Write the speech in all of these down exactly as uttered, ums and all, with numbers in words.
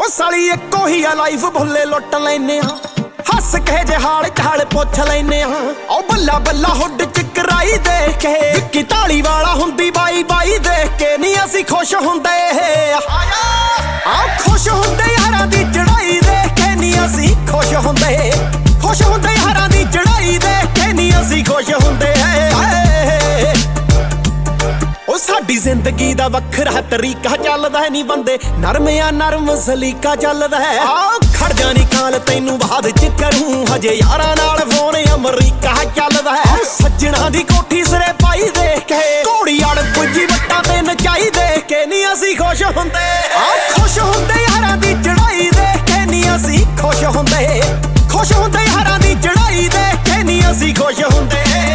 ਸਾਲੀ ਇੱਕੋ ਹੀ ਆ ਲਾਈਫ ਭੁੱਲੇ ਲੁੱਟ ਲੈਨੇ ਆ ਹੱਸ ਕੇ ਜੇ ਹਾਲ ਚਾਲ ਪੁੱਛ ਲੈਨੇ ਆ ਓ ਬੱਲਾ ਬੱਲਾ ਹੁੱਡ ਚ ਕਰਾਈ ਦੇਖ ਕੇ ਵਿੱਕੀ ਢਾਲੀ ਵਾਲਾ ਹੁੰਦੀ ਬਾਈ ਬਾਈ ਦੇਖ ਕੇ ਨਹੀਂ ਅਸੀਂ ਖੁਸ਼ ਹੁੰਦੇ ਆ ਖੁਸ਼ ਹੁੰਦੇ ਯਾਰਾਂ ਦੀ ਚੜਾਈ ਦੇਖ ਕੇ ਨਹੀਂ ਅਸੀਂ ਖੁਸ਼ ਹੁੰਦੇ ਖੁਸ਼ ਹੁੰਦੇ ਯਾਰਾਂ ਦੀ ਚੜਾਈ ਦੇਖ ਕੇ ਨਹੀਂ ਅਸੀਂ ਖੁਸ਼ ਹੁੰਦੇ ਉਹ ਸਾਡੀ ਜ਼ਿੰਦਗੀ ਦਾ ਵੱਖਰਾ ਤਰੀਕਾ ਚੱਲਦਾ ਨਹੀਂ ਬੰਦੇ ਨਰਮ ਆ ਨਰਮ ਸਲੀਕਾ ਚੱਲਦਾ ਆ ਖੜ ਜਾਣੀ ਕਾਲ ਤੈਨੂੰ ਬਾਅਦ ਚ ਕਰੂੰ ਹਜੇ ਯਾਰਾਂ ਨਾਲ ਫੋਨ ਅਮਰੀਕਾ ਚੱਲਦਾ ਸੱਜਣਾ ਦੀ ਕੋਠੀ ਸਿਰੇ ਪਾਈ ਦੇਖ ਕੇ ਘੋੜੀ ਅੜ ਪੁੱਜੀ ਵੱਟਾਂ ਤੇ ਨਚਾਈ ਦੇਖ ਕੇ ਨਹੀਂ ਅਸੀਂ ਖੁਸ਼ ਹੁੰਦੇ ਆ ਖੁਸ਼ ਹੁੰਦੇ ਯਾਰਾਂ ਦੀ ਚੜਾਈ ਦੇਖ ਕੇ ਨਹੀਂ ਅਸੀਂ ਖੁਸ਼ ਹੁੰਦੇ ਖੁਸ਼ ਹੁੰਦੇ ਯਾਰਾਂ ਦੀ ਚੜਾਈ ਦੇਖ ਕੇ ਨਹੀਂ ਅਸੀਂ ਖੁਸ਼ ਹੁੰਦੇ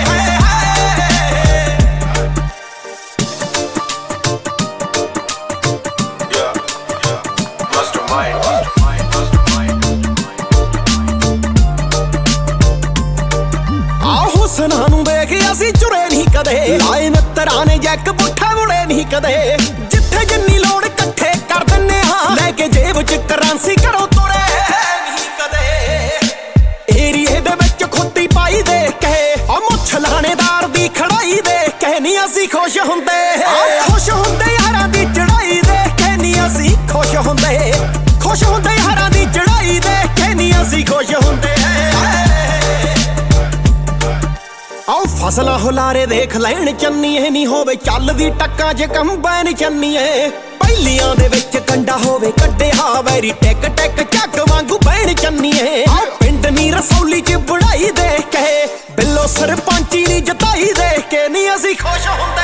ਹੁਸਨਾਂ ਨੂੰ ਦੇਖ ਅਸੀਂ ਚੁਰੇ ਨਹੀਂ ਕਦੇ ਲਾਏ ਨੱਤਰਾਂ ਨੇ ਜੈਕ ਪੁੱਠਾ ਮੁੜੇ ਨਹੀਂ ਕਦੇ ਜਿੱਥੇ ਜਿੰਨੀ ਲੋੜ ਇਕੱਠੇ ਕਰ ਦਿੰਨੇ ਹਾਂ ਲੈ ਕੇ ਜੇਬ ਚ ਕਰੰਸੀ ਕਰੋ ਤੁਰੇ ਨਹੀਂ ਕਦੇ ਏਰੀਏ ਦੇ ਵਿੱਚ ਖੁੱਤੀ ਪਾਈ ਦੇਖ ਕੇ ਆ ਮੁੱਛ ਲਾਣੇਦਾਰ ਦੀ ਖੜਾਈ ਦੇਖ ਕੇ ਨਹੀਂ ਅਸੀਂ ਖੁਸ਼ ਹੁੰਦੇ ਖੁਸ਼ ਹੁੰਦੇ ਯਾਰਾਂ ਦੀ ਚੜਾਈ ਦੇਖ ਕੇ ਨਹੀਂ ਅਸੀਂ ਖੁਸ਼ ਹੁੰਦੇ ਖੁਸ਼ ਹੁੰਦੇ ਯਾਰਾਂ ਦੀ ਚੜਾਈ ਦੇਖ ਕੇ ਨਹੀਂ ਅਸੀਂ ਖੁਸ਼ ਹੁੰਦੇ ਆਓ ਫਸਲਾਂ ਹੁਲਾਰੇ ਦੇਖ ਲੈਣ ਚੰਨੀਏ ਨਹੀਂ ਹੋਵੇ ਚੱਲਦੀ ਟੱਕਾਂ ਚ ਕੰਬਾਈਨ ਚੰਨੀਏ ਪਹਿਲੀਆਂ ਦੇ ਵਿੱਚ ਕੰਡਾ ਹੋਵੇ ਕੱਢਿਆ ਵੈਰੀ ਟਿਕ ਟਿਕ ਚੱਕ ਵਾਂਗੂ ਬਹਿਣ ਚੰਨੀਏ ਆ ਪਿੰਡ ਨੀ ਰਸੌਲੀ ਚ ਬੜਾਈ ਦੇਖ ਕੇ ਬਿੱਲੋ ਸਰਪੰਚੀ ਨੀ ਜਤਾਈ ਦੇਖ ਕੇ ਨਹੀਂ ਅਸੀਂ ਖੁਸ਼ ਹੁੰਦੇ